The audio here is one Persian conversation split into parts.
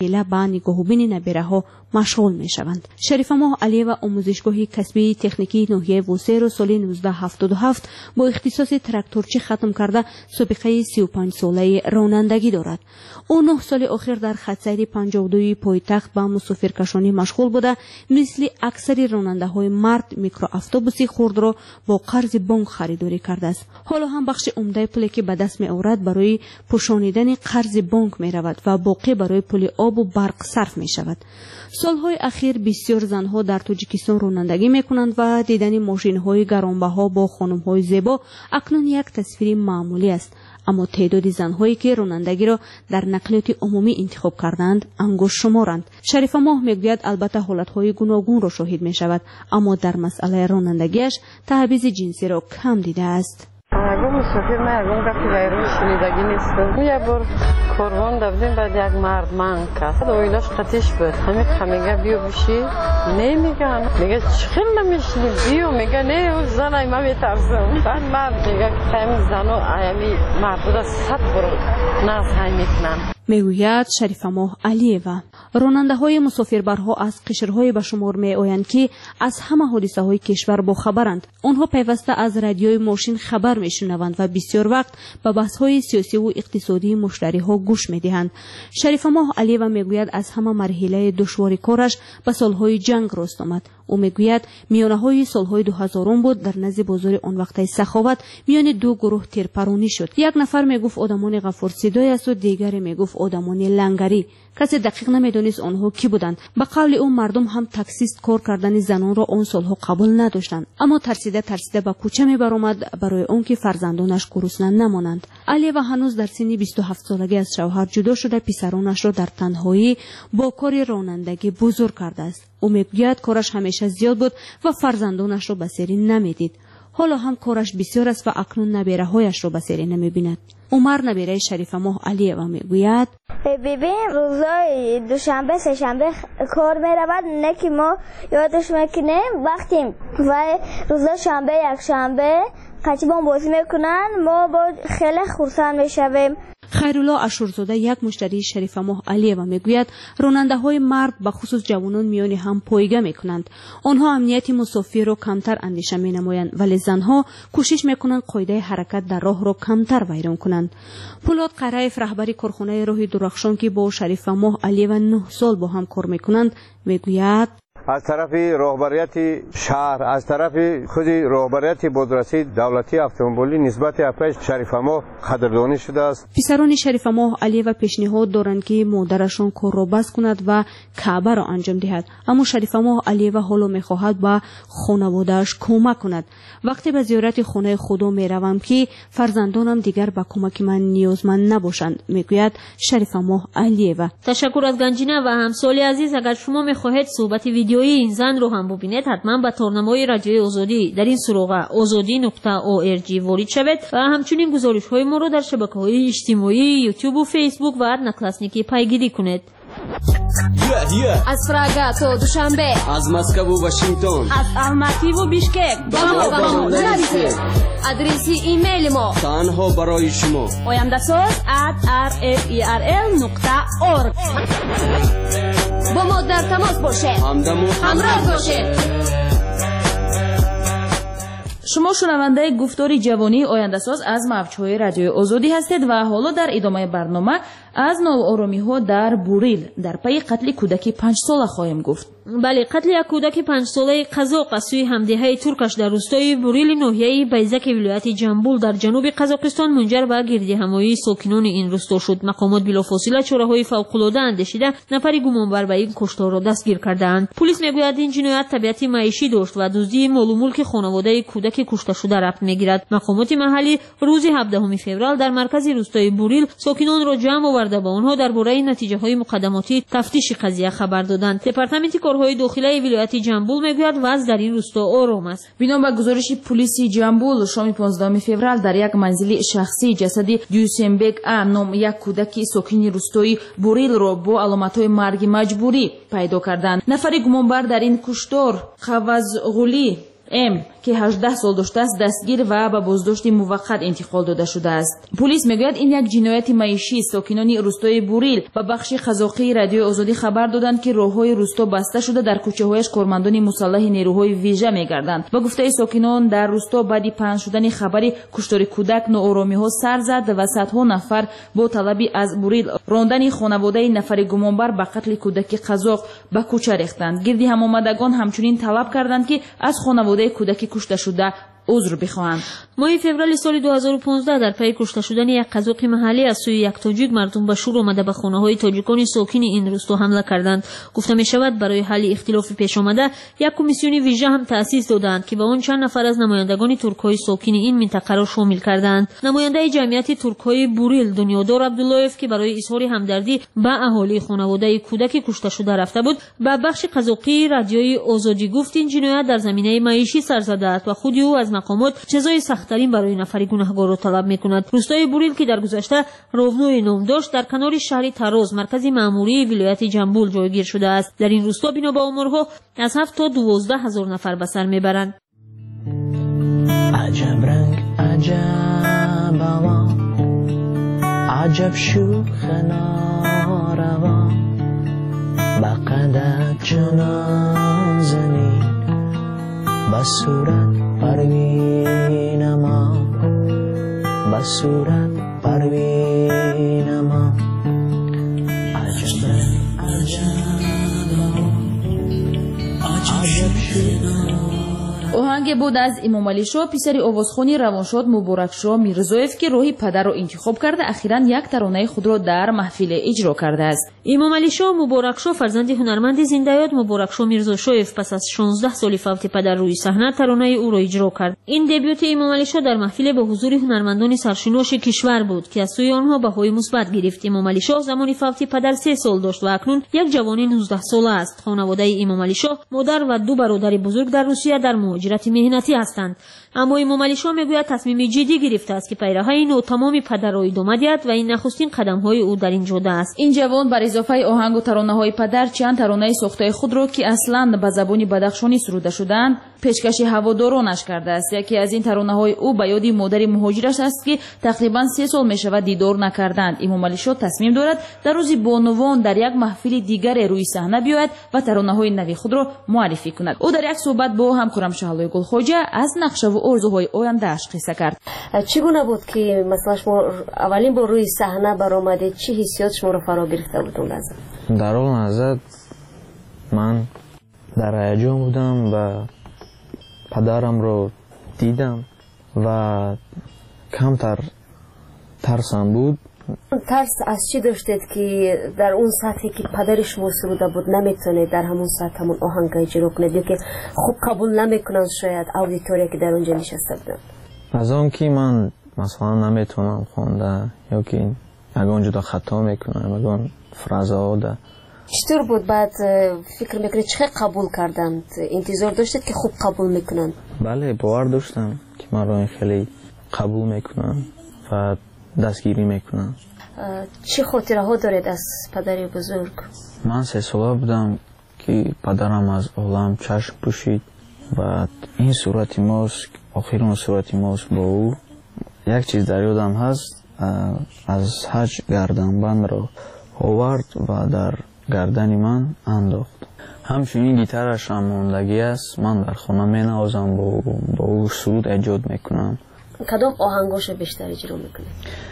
مستقله با نگاهوبین نبیره‌ها مشغول می‌شوند. شریفه ماه علیوه آموزشگاه کسبی تکنیکی ناحیه بوسیر سال 1977 با اختصاص تراکتورچی ختم کرده سابقه 35 ساله رانندگی دارد. او 9 سال اخیر در خط‌سیر 52 پایتخت با مسافرکشانی مشغول بوده. مثل اکثر راننده‌های مرد میکرواتوبوسی خرد را با قرض بانک خریداری کرده است. حالا هم بخش عمده پولی که به دست می‌آورد برای پوشانیدن قرض بانک می‌رود و باقی برای پول آب و برق صرف می‌شود. سالهای اخیر بسیار زنها در تاجیکستان رانندگی می‌کنند و دیدن ماشین‌های گرانبها با خانم‌های زیبا اکنون یک تصویر معمولی است. اما تعداد زنهایی که رانندگی را در نقلیات عمومی انتخاب کردند انگشت شمارند. شریفه ماه میگوید البته حالت‌های گوناگون را شاهد می‌شود، اما در مسئله رانندگیش تبعیض جنسی را کم دیده است. اگه مسافر مردم گفتی ویرون شنیدگی نیست. یه بار کاروان رفتیم بعد یک مرد من کرد. اویلاش قطعش بود. میگه بیو بشی. نمیگم. میگه چخیل نمیشنی بیو. میگه نه او زنای من میترسم. بعد مرد میگه خیلی زنو ایمی مرد را 100 بار ناز های میکنن. میگوید شریفه ماه علیوه. راننده‌های مسافربرها از قشرهای به شمار می‌آیند که از همه حادثه‌های کشور با خبرند. آنها پیوسته از رادیوی ماشین خبر می‌شنوند و بسیار وقت به بحث‌های سیاسی و اقتصادی مشتری‌ها گوش می‌دهند. شریفه ماه علیوه میگوید از همه مرحله دشوار کارش به سال‌های جنگ راست آمد. او میگوید میانه‌های سال‌های 2000 بود در نزد بازار آن وقت سخاوت میان دو گروه تیرپرانی شد. یک نفر میگفت آدمان غفور صدای است و دیگری میگفت آدمان لنگری. کسی دقیق نمیدونست آنها کی بودند. به قول او مردم هم تاکسیست کار کردن زنان را آن سالها قبول نداشتند، اما ترسیده به کوچه میبرآمد برای آن که فرزندانش گرسنه نمانند. علی و هنوز در سن 27 سالگی از شوهر جدا شده پسرانش را در تنهایی با کار رانندگی بزرگ کرده است. او میگوید کارش همیشه زیاد بود و فرزندانش را به سری نمیدید. حالا هم کارش بسیار است و اکنون نبیره‌هایش را به سری نمیبیند. عمر نبیره شریفه ماه علیوه میگوید ببین روزای دوشنبه سه شنبه کار میرود نه که ما یادش میکنیم وقتی و روزای شنبه یک شنبه قچبان بازی میکنن ما با خیلی خرسند میشویم. خیرالله اشورزاده یک مشتری شریفه ماه علیوه میگوید راننده‌های مرد به خصوص جوانان میان هم پایگاه میکنند. آنها امنیت مسافر را کمتر اندیشه مینمایند ولی زنها کوشش میکنند قاعده حرکت در راه را کمتر ویران کنند. پولاد قرایف رهبری کارخانه راه درخشان که با شریفه ماه علیوه 9 سال با هم کار میکنند میگوید از طرف راهبریت شهر از طرف خود راهبریت بازرسی دولتی اتومبیلی نسبت اپش شریفه ماه قدردانی شده است. پسران شریفه ماه علیوه پیشنهاد دارند که مادرشان کار را بس کند و کعبه را انجام دهد، اما شریفه ماه علیوه حالا میخواهد با خانواده‌اش کمک کند. وقتی به زیارت خانه خدا میروم که فرزندانم دیگر به کمک من نیازمند نباشند میگوید شریفه ماه علیوه. تشکر از گنجینه و همسالی عزیز. اگر شما میخواهید صحبت ویدیویی این زن رو هم ببینید حتما به تارنمای رادیوی آزادی در این سراغ azadi.org وارد شوید و همچنین گزارش‌های ما رو در شبکه‌های اجتماعی یوتیوب و فیسبوک و ادناکلاسنیکی پیگیری کنید. از پراگا تا دوشنبه، از مسکو و واشنگتن، از الماتی و بیشکک با ما نرسید. آدرس ایمیل ما تنها برای شما oyamdasoz@rferl.org. با ما در تماس باشید، همراه باشید. شما شنونده گفتار جوانی آینده‌ساز از موج‌های رادیو آزادی هستید و حالا در ادامه برنامه از نوآرامی‌ها در بوریل در پی قتل کودکی 5 ساله خواهیم گفت. بله، قتل یک کودک 5 ساله قزاق از سوی همدیهه ترکش در روستای بوریل ناحیه بیزک ولایت جنبول در جنوب قزاقستان منجر به گردهمایی ساکنان این روستا شد. مقامات بلافاصله چاره‌های فوق‌العاده اندیشیده نفری گمانبر به این کشتار را دستگیر کردند. پلیس میگوید این جنایت طبیعت معیشی داشت و دزدی مال و ملک خانواده کودک کشته شده رفت میگیرد. مقامات محلی روز 17 فوریه در مرکز روستای بوریل ساکنان را جمع آورده با آنها درباره نتیجه‌های مقدماتی تفتیش قضیه خبر دادند. دپارتمنت کارهای داخلی ولایت جنبول میگوید وضع در این روستا آرام است. بنا به گزارش پلیس جنبول شام 15 فوریه در یک منزل شخصی جسد دیوسنبک نام یک کودک ساکن روستای بوریل را با علامت‌های مرگ مجبوری پیدا کردند. نفر گمانبر در این کشتار قوزغولی ام که 18 سال داشته است دستگیر و به بازداشت موقت انتقال داده شده است. پلیس میگوید این یک جنایت معیشی. ساکنان روستای بوریل به بخش قزاقی رادیوی آزادی خبر دادند که راههای روستا بسته شده، در کوچه‌هایش کارمندان مسلح نیروهای ویژه میگردند. با گفته ساکنان در روستا بعد پنهان شدن خبری کشتار کودک ناآرامی‌ها سر زد و صدها نفر با طلبی از بوریل راندن خانواده نفر گمانبر به قتل کودک قزاق به کوچه ریختند. گردی همآمدگان همچنین طلب کردند که از خانواده کودک کشته شده عذر بخواهند. ماه فوریه سال 2015 در پی کشته شدن یک قزاق محلی از سوی یک تاجیک مردم به شور آمده به خانه‌های تاجیکان ساکن این روستا حمله کردند. گفته می شود برای حل اختلاف پیش آمده یک کمیسیون ویژه هم تأسیس دادند که به آن چند نفر از نمایندگان ترک‌های ساکن این منطقه را شامل کردند. نماینده جمعیت ترک‌های بوریل دنیادار عبداللهیف که برای اظهار همدردی به اهالی خانواده کودک کشته شده رفته بود، به بخش قزاقی رادیوی آزادی گفت این جنایت در زمینه معیشی سر زده است و خود او از مقامات جزای سخت‌ترین برای نفر گناهکار را طلب می‌کند. روستای بوریل که در گذشته روونوی نام داشت در کنار شهر تراز مرکز مأموری ولایت جنبول جایگیر شده است. در این روستا بنا به آمارها از 7 تا 12,000 نفر به سر میبرند. عجب رنگ عجب هوا، عجب شوخ ناروا، به قدت چنان زمین، به صورت پروین ما، به صورت پروین ما. عجب عجب عجب شنو. آهنگ بود از امام علی شاه پسر آوازخوانی روانشاد مبارک شاه میرزایف که راهی پدر را انتخاب کرده اخیراً یک ترانه خود را در محفل اجرا کرده است. امام علی شاه مبارک شاه فرزند هنرمند زنده‌یاد مبارک شاه میرزاشایف پس از 16 سال فوت پدر روی صحنه ترانه او را اجرا کرد. این دبیوت امام علی شاه در محفل به حضور هنرمندان سرشناس کشور بود که از سوی آنها بهای مثبت گرفت. امام علی شاه زمان فوت پدر 3 سال داشت و اکنون یک جوان 19 ساله است. خانواده امام علی شاه مادر و 2 برادر بزرگ در روسیه در مهاجرت مهنتی هستند. اما امام علی شاه میگوید تصمیم جدی گرفته است که پیروهای نو تمام پدر را ادامه دهد و این نخستین قدم‌های او در این جاده است. این جوان بر اضافه آهنگ و ترانه‌های پدر چند ترانه ساخته خود را که اصلاً به زبان بدخشانی سروده شدند پیشکش هوادارانش کرده است. یکی از این ترانه‌های او به یاد مادر مهاجرش است که تقریباً 3 سال میشود دیدار نکردند. امام علی شاه تصمیم دارد در روز بانوان در یک محفل دیگر روی صحنه بیاید و ترانه‌های نوی خود را معرفی کند. او در یک صحبت با همکارم شهلای گلخواجه از نقشه و آرزوهای آینده‌اش قصه کرد. چگونه بود که مثلا شما اولین بار روی صحنه برآمدید؟ چه حسیات شما را فرا گرفته بود اون لحظه؟ در اون لحظه من در هیجان بودم و پدرم رو دیدم و کمتر ترسم بود. ترس از چی داشتید که در اون سطحی که پدر شما سروده بود نمیتونید در همون سطح همون آهنگ اجرا کنید یا که خوب قبول نمیکنن شاید اودیتوریا که در اونجا نشسته بودن؟ از اون که من مثلا نمیتونم خونده یا که اگه جدا خطا میکنم اگه فرازها ده. چطور بود بعد فکر میکنید چه قبول کردند؟ انتظار داشتید که خوب قبول میکنن؟ بله باور داشتم که من رو خیلی قبول میکنم و دستگیری میکنم. چه خاطره ها دارید از پدر بزرگ؟ من 3 ساله بودم که پدرم از عالم چشم پوشید و این صورت ماست آخرین صورت ماست با او. یک چیز در یادم هست از حج گردنبند را آورد و در گردن من انداخت. همچنین گیتارش هم موندگی است. من در خانه می نوازم با او سرود ایجاد میکنم. کدام آهنگاش بیشتر اجرا میکنید؟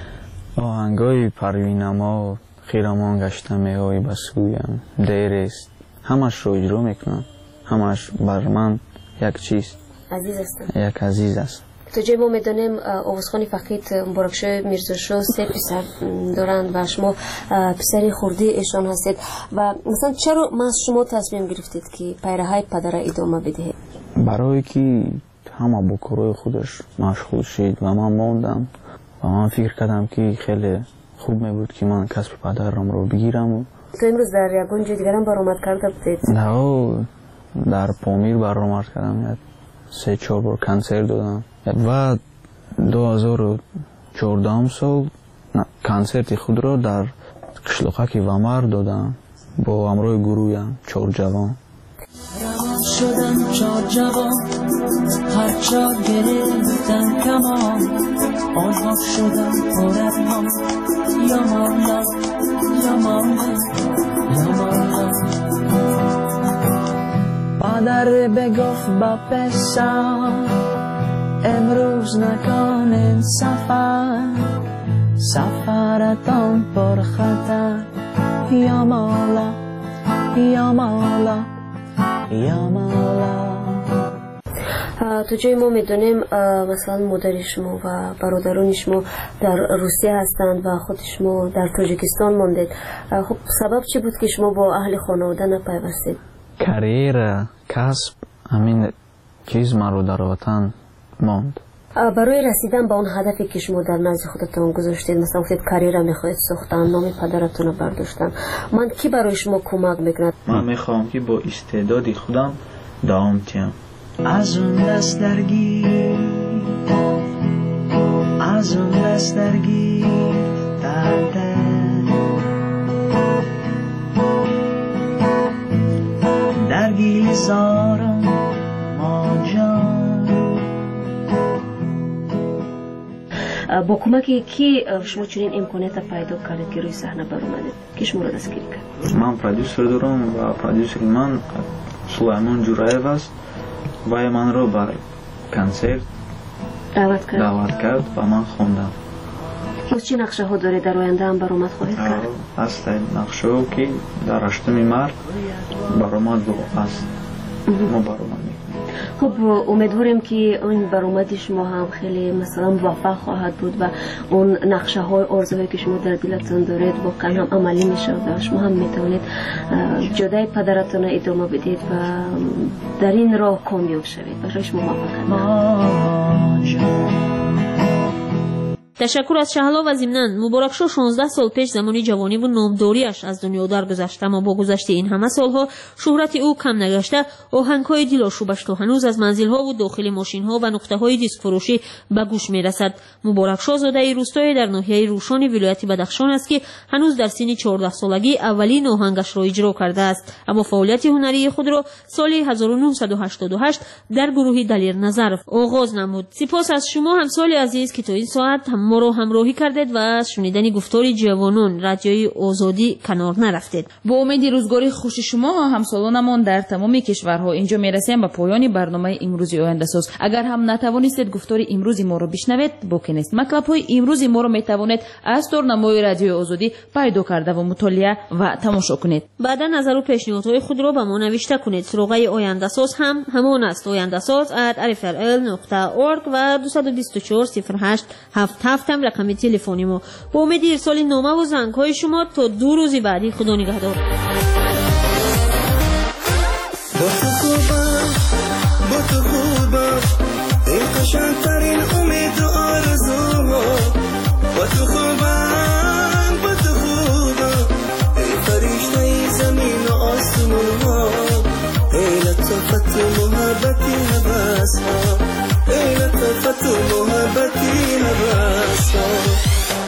آهنگای پروینما، خیرمان گشتم های بسویم، دیرست، همش رو اجرا میکنم. همش بر من یک چیز عزیز است. یک عزیز است. تو جای ما میدونیم آوازخوانی فقید مبارک شاه میرزاشاه 3 پسر دارند و شما پسری خردی ایشان هستید و مثلا چرا ما از شما تصمیم گرفتید که پیروهای پدر ادامه بدهید؟ برای که همه با کارهای خودش مشغول شد و من ماندم و من فکر کردم که خیلی خوب می بود که من کسب پدرم رو بگیرم. تو امروز در یگان جای دیگر هم برآمد کرده بودید؟ نه، در پامیر برآمد کردم. 3-4 بار کنسرت دادم و 2014 سال کنسرت خود را در قشلقک ومر دادم با همراه گروه 4 جوان. شدم چار جوان هر چار گرفتن کمان آنها شدم پررمان یا مولا یا مولا یا مولا مادر بگفت با پسر امروز نکنین سفرتان پر خطر یا مولا یا مولا یا مولا. تو جای ما میدونیم مثلا مادر شما و برادران شما در روسیه هستند و خود شما در تاجیکستان ماندید. خب سبب چی بود که شما با اهل خانواده نپیوستید؟ کریر کسب همین چیز مرا در وطن ماند. برای رسیدن به اون هدفی که شما در نزد خودتان گذاشتید، مثلا گفتید کاریر میخواید ساختن، نام پدرتون رو برداشتن، من کی برای شما کمک میکنه؟ من میخوام که با استعداد خودم دوام تیم. از اون دست درگیر از اون دست درگیر درده درگیر زارم ما جان. با کمک کی شما چنین امکانیت پیدا کردید که روی صحنه برآمدید؟ کی شما را دستگیر کرد؟ من پرودوسر دارم و پرودوسر من سلیمان جورایف است. وای من رو بر کنسرت دعوت کرد و من خوندم. از چه نقشه ها داره در آینده هم برآمد خواهید کرد؟ است نقشه ها که در 8 مارس برآمد است. ما برآمد میکنیم. خب امیدواریم که اون برآمد شما هم خیلی مثلا موفق خواهد بود و اون نقشه های آرزوهایی که شما در دلتون دارید واقعا هم عملی میشه و شما هم میتونید جدای پدرتون ادامه بدید و در این راه کامیاب شوید. برای شما موفقیت. تشکر از شهلا و ضمناً مبارک شو 16 سال پیش زمانی جوانی و نامداریش از دنیا درگذشت، اما با گذشت این همه سالها شهرت او کم نگشته. آهنگ‌های دلاشوبش تا هنوز از منزل‌ها و داخل ماشین‌ها و نقطه‌های دیسک فروشی به گوش می‌رسد. مبارک شو زاده روستای در ناحیه روشان ولایت بدخشان است که هنوز در سن 14 سالگی اولین آهنگش را اجرا کرده است، اما فعالیت هنری خود را سال 1988 در گروه دلیر نظر آغاز نمود. سپاس از شما همسال عزیز که تا این ساعت ما رو همراهی کردید و از شنیدن گفتار جوانان رادیوی آزادی کنار نرفتید. با امید روزگاری خوش شما همسالانمان در تمام کشورها اینجا میرسیم به پایان برنامه امروزی آینده ساز. اگر هم نتوانستید گفتار امروزی ما رو بشنوید باکی نیست. مطلب‌های امروزی ما رو میتوانید از تورنمای رادیو آزادی پیدا کرده و مطالعه و تماشا کنید. بعدا نظر و پیشنهادهای خود را به ما نوشته کنید. سراغ آینده ساز هم همان است: oyandasaz@rfrl.org و 224 08 77 هم رقم تلفنی ما. با امید ارسال نامه و زنگ‌های شما تا 2 روز بعدی. خدا نگهدار. با تو خوبم این قشنگ‌ترین امید و آرزوها. با تو خوبم این فرشته زمین و آسمون‌ها. ای لطفت و محبتی هوس‌ها، ای لطفت و محبتی هوس‌ها.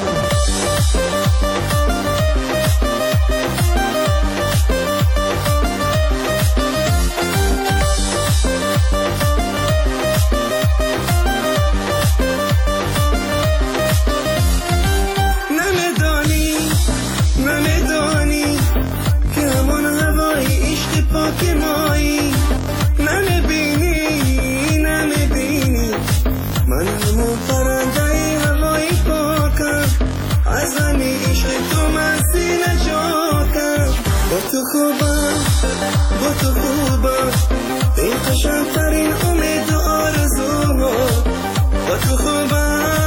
نمیدانی که همون هوای عشق پاک مایی. نمیبینی من همون پرنده هوای پاکم. از همین عشق تو من سینه جاکم. با تو خوبم این قشنگ‌ترین امید و آرزوها. با تو خوبم